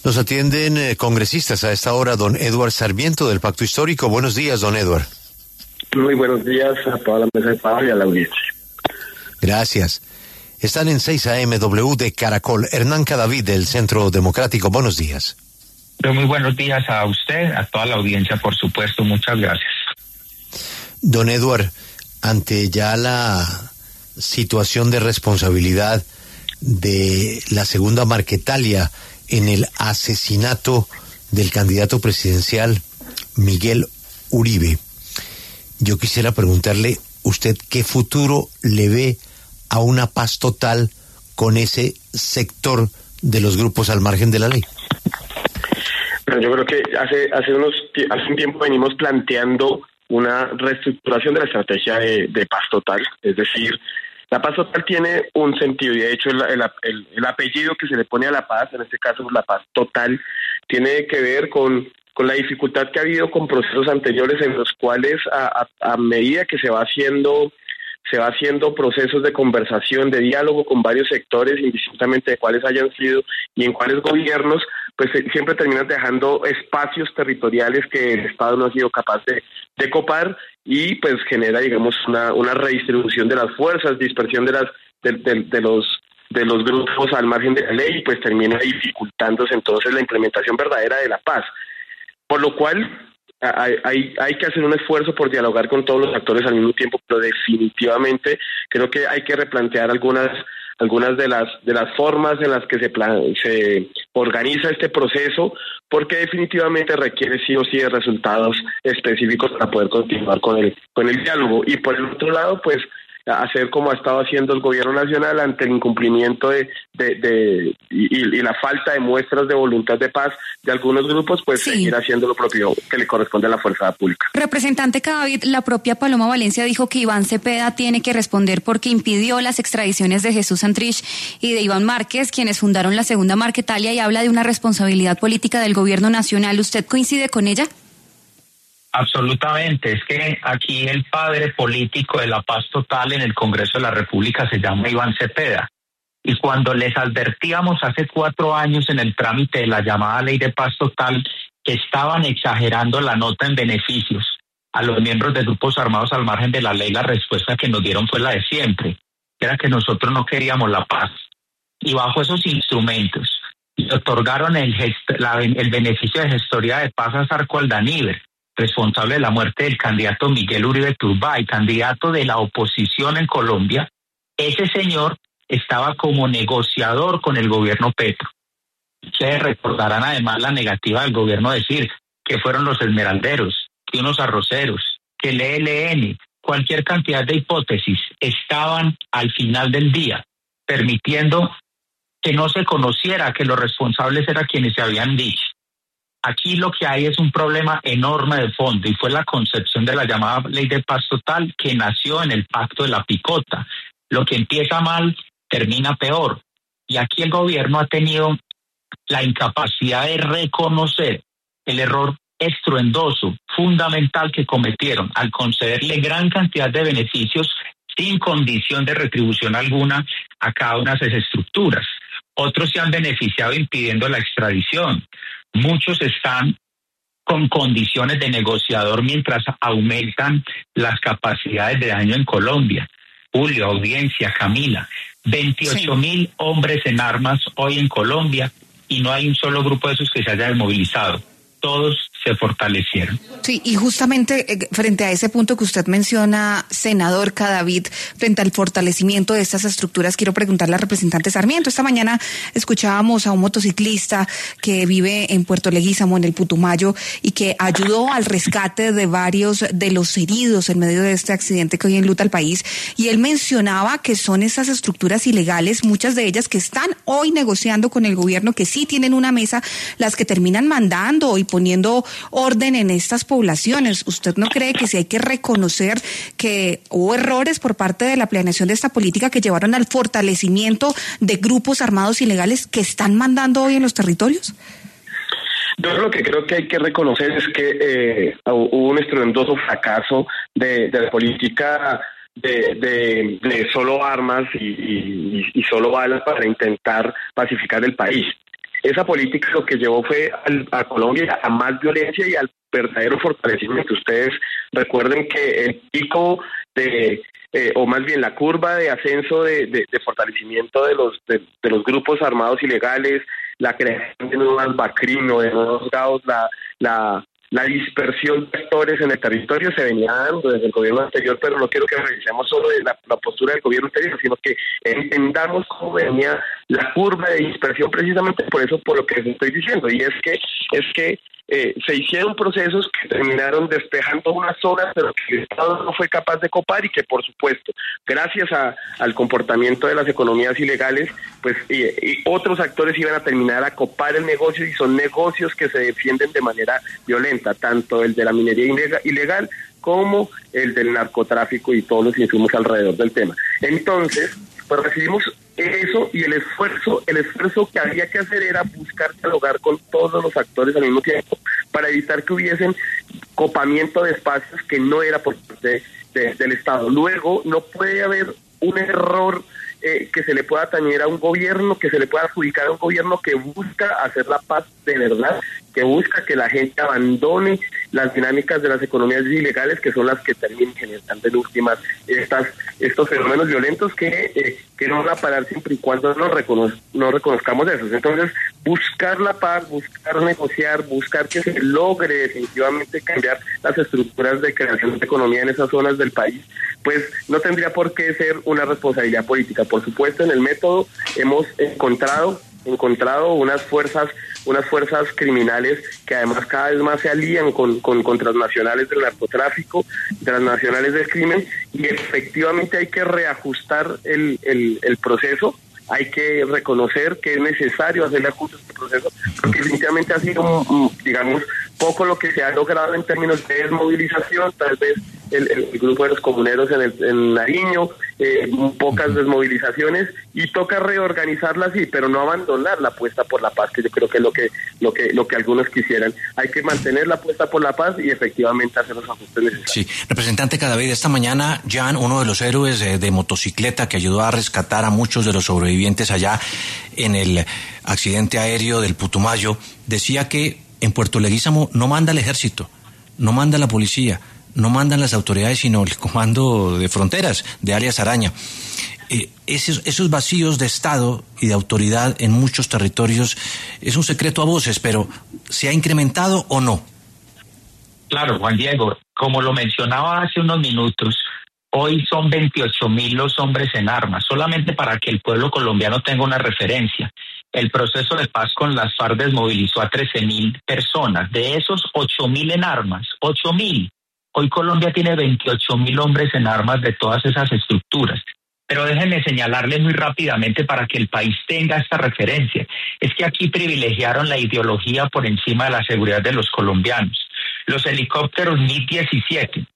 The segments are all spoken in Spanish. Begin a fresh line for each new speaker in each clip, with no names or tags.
Nos atienden congresistas a esta hora, don Edward Sarmiento del Pacto Histórico. Buenos días, don Edward.
Muy buenos días a toda la mesa de trabajo y a la audiencia.
Gracias. Están en 6 AM de Caracol. Hernán Cadavid del Centro Democrático. Buenos días.
Muy buenos días a usted, a toda la audiencia, por supuesto. Muchas gracias.
Don Edward, ante ya la situación de responsabilidad de la segunda Marquetalia en el asesinato del candidato presidencial Miguel Uribe, yo quisiera preguntarle, ¿usted qué futuro le ve a una paz total con ese sector de los grupos al margen de la ley?
Pero yo creo que hace un tiempo venimos planteando una reestructuración de la estrategia de paz total, es decir, la paz total tiene un sentido y de hecho el apellido que se le pone a la paz, en este caso la paz total, tiene que ver con la dificultad que ha habido con procesos anteriores en los cuales a medida que se va haciendo procesos de conversación, de diálogo con varios sectores, indistintamente de cuáles hayan sido y en cuáles gobiernos, pues siempre terminan dejando espacios territoriales que el Estado no ha sido capaz de copar y pues genera, digamos, una redistribución de las fuerzas, dispersión de los grupos al margen de la ley y pues termina dificultándose entonces la implementación verdadera de la paz. Por lo cual hay que hacer un esfuerzo por dialogar con todos los actores al mismo tiempo, pero definitivamente creo que hay que replantear algunas de las formas en las que se organiza este proceso, porque definitivamente requiere sí o sí de resultados específicos para poder continuar con el diálogo. Y por el otro lado, pues hacer como ha estado haciendo el gobierno nacional ante el incumplimiento y la falta de muestras de voluntad de paz de algunos grupos, pues sí, seguir haciendo lo propio que le corresponde a la fuerza pública.
Representante Cadavid, la propia Paloma Valencia dijo que Iván Cepeda tiene que responder porque impidió las extradiciones de Jesús Santrich y de Iván Márquez, quienes fundaron la segunda Marquetalia, y habla de una responsabilidad política del gobierno nacional. ¿Usted coincide con ella?
Absolutamente, es que aquí el padre político de la paz total en el Congreso de la República se llama Iván Cepeda. Y cuando les advertíamos hace 4 años en el trámite de la llamada ley de paz total que estaban exagerando la nota en beneficios a los miembros de grupos armados al margen de la ley, la respuesta que nos dieron fue la de siempre, que era que nosotros no queríamos la paz. Y bajo esos instrumentos le otorgaron el beneficio de gestoría de paz a Zarco Aldaníver, responsable de la muerte del candidato Miguel Uribe Turbay, candidato de la oposición en Colombia. Ese señor estaba como negociador con el gobierno Petro. Ustedes recordarán además la negativa del gobierno a decir que fueron los esmeralderos, que unos arroceros, que el ELN, cualquier cantidad de hipótesis estaban al final del día permitiendo que no se conociera que los responsables eran quienes se habían dicho. Aquí lo que hay es un problema enorme de fondo y fue la concepción de la llamada ley de paz total que nació en el pacto de la picota. Lo que empieza mal termina peor. Y aquí el gobierno ha tenido la incapacidad de reconocer el error estruendoso, fundamental que cometieron al concederle gran cantidad de beneficios sin condición de retribución alguna a cada una de esas estructuras. Otros se han beneficiado impidiendo la extradición. Muchos están con condiciones de negociador mientras aumentan las capacidades de daño en Colombia. Julio, audiencia, Camila, 28,000 hombres en armas hoy en Colombia y no hay un solo grupo de esos que se haya desmovilizado. Todos se fortalecieron.
Sí, y justamente frente a ese punto que usted menciona, senador Cadavid, frente al fortalecimiento de estas estructuras, quiero preguntarle al representante Sarmiento. Esta mañana escuchábamos a un motociclista que vive en Puerto Leguízamo, en el Putumayo, y que ayudó al rescate de varios de los heridos en medio de este accidente que hoy enluta al país, y él mencionaba que son esas estructuras ilegales, muchas de ellas que están hoy negociando con el gobierno, que sí tienen una mesa, las que terminan mandando y poniendo orden en estas poblaciones. ¿Usted no cree que sí hay que reconocer que hubo errores por parte de la planeación de esta política que llevaron al fortalecimiento de grupos armados ilegales que están mandando hoy en los territorios?
Yo lo que creo que hay que reconocer es que hubo un estruendoso fracaso de la política de solo armas y solo balas para intentar pacificar el país. esa política lo que llevó fue a Colombia a más violencia y al verdadero fortalecimiento. Ustedes recuerden que el pico o más bien la curva de ascenso de fortalecimiento de los grupos armados ilegales, la creación de nuevas BACRIM, de nuevos GAOs, la dispersión de actores en el territorio se venía dando desde el gobierno anterior, pero no quiero que revisemos solo de la postura del gobierno anterior, sino que entendamos cómo venía la curva de dispersión, precisamente por lo que les estoy diciendo, y es que se hicieron procesos que terminaron despejando unas zonas, pero que el Estado no fue capaz de copar, y que por supuesto, gracias al comportamiento de las economías ilegales, pues y otros actores iban a terminar a copar el negocio, y son negocios que se defienden de manera violenta, tanto el de la minería ilegal como el del narcotráfico y todos los insumos alrededor del tema. Entonces, pues recibimos eso, y el esfuerzo que había que hacer era buscar dialogar con todos los actores al mismo tiempo para evitar que hubiesen copamiento de espacios que no era por parte del Estado. Luego, no puede haber un error que se le pueda atañer a un gobierno, que se le pueda adjudicar a un gobierno que busca hacer la paz de verdad, que busca que la gente abandone las dinámicas de las economías ilegales, que son las que terminan generando en últimas estos fenómenos violentos que no van a parar siempre y cuando no reconozcamos esos. Entonces, buscar la paz, buscar negociar, buscar que se logre definitivamente cambiar las estructuras de creación de economía en esas zonas del país, pues no tendría por qué ser una responsabilidad política. Por supuesto, en el método hemos encontrado unas fuerzas criminales que además cada vez más se alían con transnacionales del narcotráfico, transnacionales del crimen, y efectivamente hay que reajustar el proceso. Hay que reconocer que es necesario hacerle ajustes a este proceso, porque definitivamente ha sido, digamos, poco lo que se ha logrado en términos de desmovilización. Tal vez el grupo de los comuneros en Nariño, pocas desmovilizaciones, y toca reorganizarla, sí, pero no abandonar la apuesta por la paz, que yo creo que es lo que algunos quisieran. Hay que mantener la apuesta por la paz y efectivamente hacer los ajustes necesarios.
Sí, representante Cadavid, esta mañana Jan, uno de los héroes de motocicleta que ayudó a rescatar a muchos de los sobrevivientes allá en el accidente aéreo del Putumayo, decía que en Puerto Leguízamo no manda el ejército, no manda la policía, no mandan las autoridades, sino el comando de fronteras de Arias Araña. Esos vacíos de Estado y de autoridad en muchos territorios es un secreto a voces, pero ¿se ha incrementado o no?
Claro, Juan Diego, como lo mencionaba hace unos minutos, hoy son 28.000 los hombres en armas, solamente para que el pueblo colombiano tenga una referencia. El proceso de paz con las FARC desmovilizó a 13.000 personas, de esos 8.000 en armas, 8.000. Hoy Colombia tiene 28.000 hombres en armas de todas esas estructuras. Pero déjenme señalarles muy rápidamente para que el país tenga esta referencia. Es que aquí privilegiaron la ideología por encima de la seguridad de los colombianos. Los helicópteros MiG-17,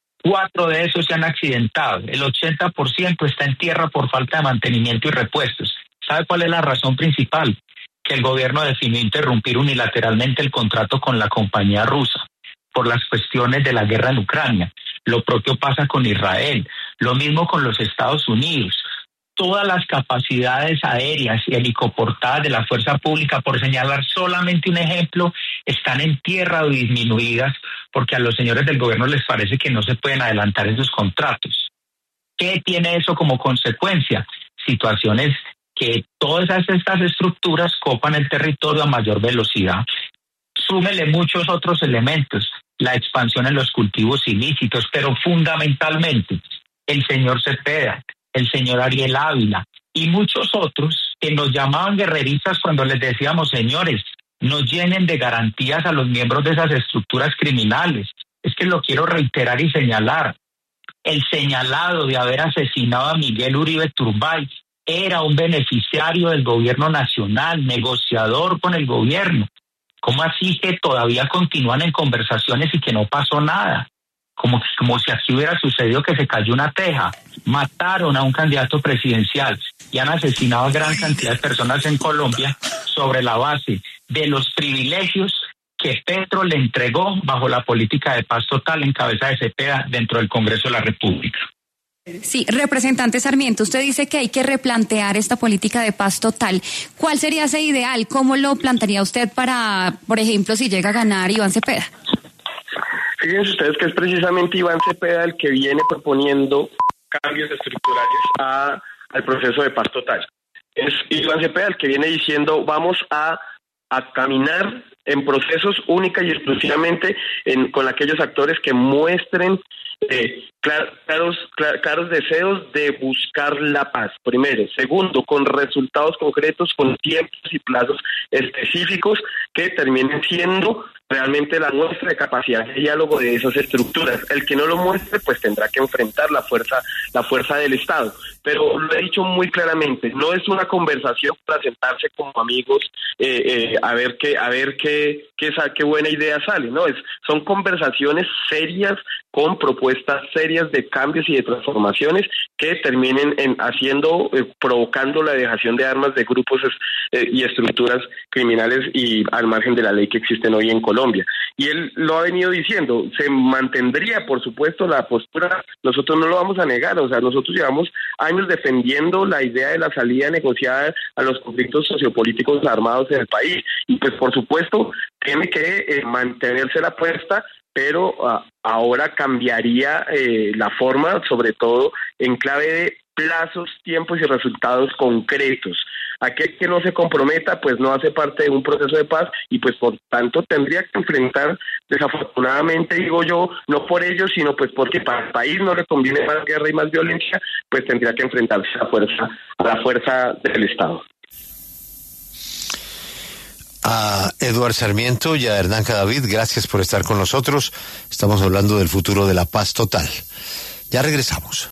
4 de esos se han accidentado. El 80% está en tierra por falta de mantenimiento y repuestos. ¿Sabe cuál es la razón principal? Que el gobierno definió interrumpir unilateralmente el contrato con la compañía rusa por las cuestiones de la guerra en Ucrania. Lo propio pasa con Israel, lo mismo con los Estados Unidos. Todas las capacidades aéreas y helicoportadas de la fuerza pública, por señalar solamente un ejemplo, están en tierra o disminuidas porque a los señores del gobierno les parece que no se pueden adelantar esos contratos. ¿Qué tiene eso como consecuencia? Situaciones que todas estas estructuras copan el territorio a mayor velocidad. Súmele muchos otros elementos, la expansión en los cultivos ilícitos, pero fundamentalmente el señor Cepeda, el señor Ariel Ávila y muchos otros que nos llamaban guerreristas cuando les decíamos, señores, no llenen de garantías a los miembros de esas estructuras criminales. Es que lo quiero reiterar y señalar. El señalado de haber asesinado a Miguel Uribe Turbay era un beneficiario del gobierno nacional, negociador con el gobierno. ¿Cómo así que todavía continúan en conversaciones y que no pasó nada? Como si aquí hubiera sucedido que se cayó una teja. Mataron a un candidato presidencial y han asesinado a gran cantidad de personas en Colombia sobre la base de los privilegios que Petro le entregó bajo la política de paz total en cabeza de Cepeda dentro del Congreso de la República.
Sí, representante Sarmiento, usted dice que hay que replantear esta política de paz total. ¿Cuál sería ese ideal? ¿Cómo lo plantearía usted para, por ejemplo, si llega a ganar Iván Cepeda?
Fíjense ustedes que es precisamente Iván Cepeda el que viene proponiendo cambios estructurales al proceso de paz total. Es Iván Cepeda el que viene diciendo vamos a caminar en procesos única y exclusivamente con aquellos actores que muestren claros deseos de buscar la paz, primero. Segundo, con resultados concretos, con tiempos y plazos específicos que terminen siendo realmente la muestra de capacidad de diálogo de esas estructuras. El que no lo muestre, pues tendrá que enfrentar la fuerza del Estado. Pero lo he dicho muy claramente, no es una conversación para sentarse como amigos a ver qué buena idea sale, no, son conversaciones serias con propuestas serias de cambios y de transformaciones que terminen provocando la dejación de armas de grupos y estructuras criminales y al margen de la ley que existen hoy en Colombia. Y él lo ha venido diciendo, se mantendría, por supuesto, la postura, nosotros no lo vamos a negar, o sea, nosotros llevamos años defendiendo la idea de la salida negociada a los conflictos sociopolíticos armados en el país, y pues por supuesto tiene que mantenerse la apuesta, pero ahora cambiaría la forma, sobre todo en clave de plazos, tiempos y resultados concretos. Aquel que no se comprometa, pues no hace parte de un proceso de paz y pues por tanto tendría que enfrentar, desafortunadamente digo yo, no por ello, sino pues porque para el país no le conviene más guerra y más violencia, pues tendría que enfrentarse a la fuerza del Estado.
A Eduard Sarmiento y a Hernán Cadavid, gracias por estar con nosotros. Estamos hablando del futuro de la paz total. Ya regresamos.